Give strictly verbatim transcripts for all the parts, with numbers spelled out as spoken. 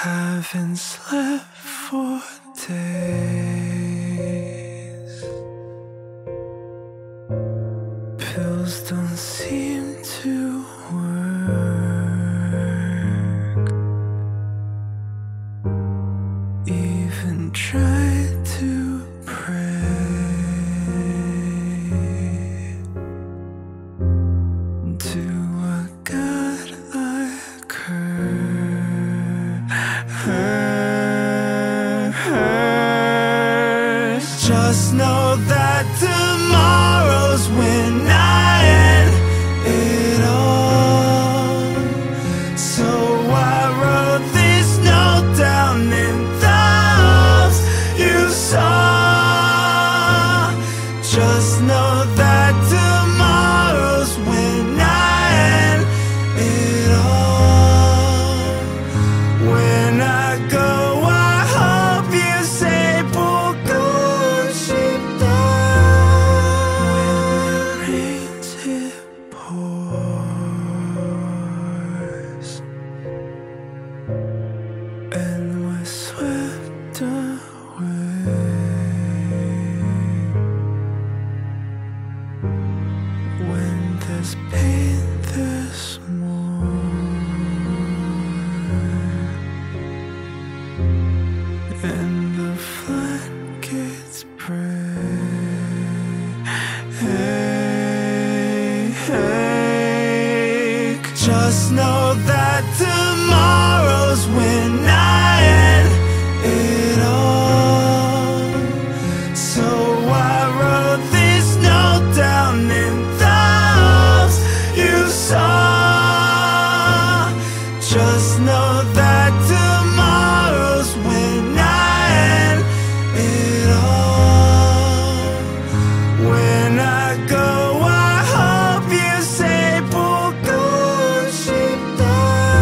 Haven't slept for days. Pills don't seem to work. Even tried to pray to a God I curse. Just know that tomorrow's when I end it all. So I wrote this note down in the house you saw. Just know that tomorrow's when I end it all. When I go, I hope you say "Poco Shita." When it rains, it pours, and we're swept away. When there's pain, there's more, and the floodgates break. Just know that tomorrow's when I end it all. So I wrote this note down in the house you saw. Just know that tomorrow's when I end it all. When I go, I hope you say "Poco Shita."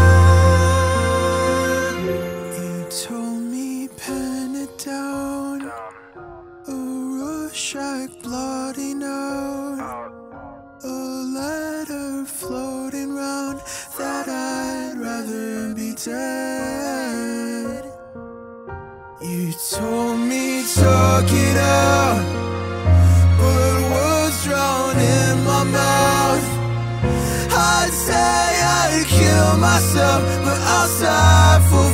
You told me pen it down, a Rorschach bloody note, a letter floating round that I'd rather be dead. You told me talk it out, but words drown in my mouth. I'd say I'd kill myself, but I'll sigh for